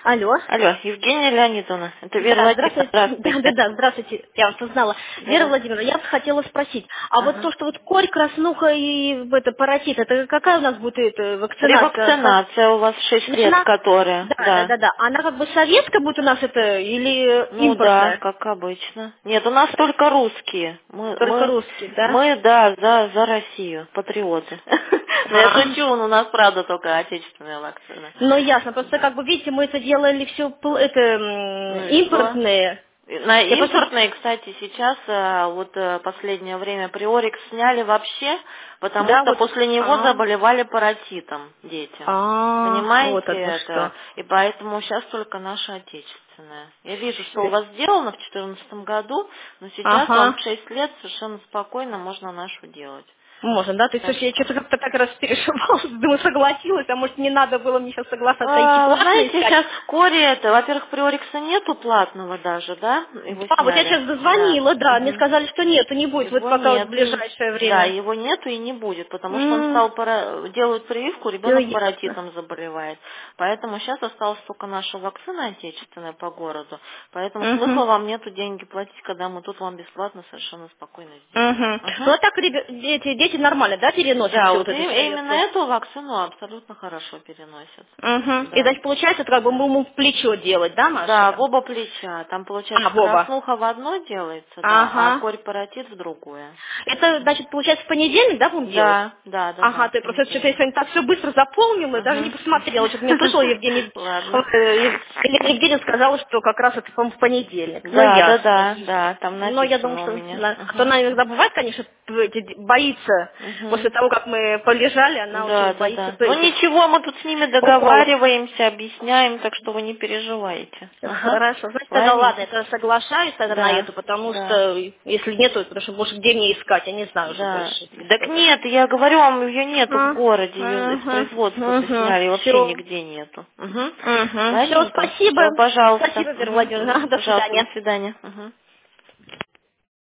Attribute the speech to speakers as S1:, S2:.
S1: Алло.
S2: Алло, Евгения Леонидовна, это Вера
S1: Да,
S2: Владимировна.
S1: здравствуйте.
S2: Здравствуйте.
S1: Да, здравствуйте. Я вас узнала. Вера
S2: Да.
S1: Владимировна, я бы хотела спросить, а вот
S2: Ага.
S1: то, что вот корь, краснуха и это паротит, это какая у нас будет вакцинация?
S2: Ревакцинация у вас 6
S1: Значит,
S2: лет,
S1: она,
S2: которая, да.
S1: да. Она как бы советская будет у нас это или
S2: Ну да,
S1: импортная?
S2: как обычно. Нет, у нас только русские. Мы,
S1: Только
S2: мы,
S1: русские, да?
S2: мы да, за Россию, патриоты. Но я
S1: А.
S2: шучу, у нас правда только отечественная вакцина.
S1: Ну ясно, просто как бы видите, мы это делали все
S2: Ну и что?
S1: импортные.
S2: На
S1: Я просто...
S2: импортные, кстати, сейчас последнее время приорикс сняли вообще, потому
S1: Да,
S2: что
S1: вот.
S2: после него заболевали паротитом дети.
S1: Вот
S2: Понимаете
S1: оно
S2: это?
S1: что.
S2: И поэтому сейчас только наша отечественная. Я вижу, что у
S1: Всё.
S2: вас сделано в 2014 году, но сейчас вам
S1: Ага.
S2: в 6 лет совершенно спокойно можно нашу делать.
S1: Можно, да? То есть,
S2: Так
S1: слушай, я
S2: что...
S1: что-то как-то так раз переживала, думаю, согласилась, а может, не надо было мне сейчас соглашаться, идти
S2: Вы
S1: платно
S2: знаете,
S1: искать.
S2: сейчас в Коре это, во-первых, приорикса нету платного даже, да? Его
S1: А, вот я
S2: сняли.
S1: сейчас
S2: Да.
S1: дозвонила, да, мне
S2: Мгм.
S1: сказали, что нету, не будет, вот
S2: Его
S1: пока вот в
S2: нет, и,
S1: ближайшее
S2: да,
S1: время.
S2: его нету и не будет, потому что он
S1: М,
S2: делают прививку,
S1: Всё
S2: ребенок
S1: ясно.
S2: паротитом заболевает. Поэтому сейчас осталась только наша вакцина отечественная по городу, поэтому
S1: Мгм.
S2: смысла вам нету деньги платить, когда мы тут вам бесплатно совершенно спокойно сделаем.
S1: Мгм. Ну,
S2: Мгм.
S1: а так дети нормально, да, переносят
S2: Да,
S1: все
S2: вот
S1: вот эти
S2: именно
S1: советы?
S2: эту вакцину абсолютно хорошо переносят.
S1: Угу. И
S2: Да,
S1: значит, получается, это как бы мы
S2: да.
S1: ему в плечо делать, да, наши
S2: Да, в
S1: там?
S2: оба плеча. Там, получается,
S1: А, в оба.
S2: краснуха в одно делается, да, а
S1: Ага.
S2: корь-паротит в другое.
S1: Это, значит, получается, в понедельник, да, будем делать?
S2: Да, да, да,
S1: Ага,
S2: да, в
S1: ты просто что-то я
S2: понедельник.
S1: сегодня так все быстро заполнила, даже не
S2: Мгм.
S1: посмотрела. Что-то мне слышала,
S2: Ладно.
S1: Елена Евгеньевна сказала, что как раз это, по-моему, в понедельник. Ну,
S2: Да, да,
S1: ясно.
S2: да, да, там
S1: Но я думаю,
S2: написано у
S1: что
S2: меня.
S1: да, кто
S2: Мгм.
S1: она иногда бывает, конечно, боится. После
S2: Мгм.
S1: того, как мы полежали, она
S2: Да,
S1: очень
S2: да,
S1: боится
S2: да. Ну
S1: этих
S2: ничего, мы тут с ними
S1: уколов.
S2: договариваемся, объясняем, так что вы не переживайте. Ага.
S1: Хорошо, значит, тогда ладно, я
S2: Ладненько.
S1: тогда соглашаюсь тогда на
S2: Да,
S1: эту, потому
S2: да.
S1: что если нету, потому что больше где мне искать, я не знаю уже
S2: Да.
S1: больше.
S2: Так нет, я говорю вам, ее нету в
S1: Ага,
S2: городе, ее из
S1: ага,
S2: производства-то
S1: ага,
S2: сняли, вообще
S1: все.
S2: нигде нету. Угу.
S1: Угу. Все,
S2: Ладненько.
S1: спасибо.
S2: Все, пожалуйста.
S1: Спасибо, Вера
S2: Угу,
S1: Владимировна.
S2: угу.
S1: До
S2: Пожалуйста, до
S1: свидания.
S2: свидания. Угу.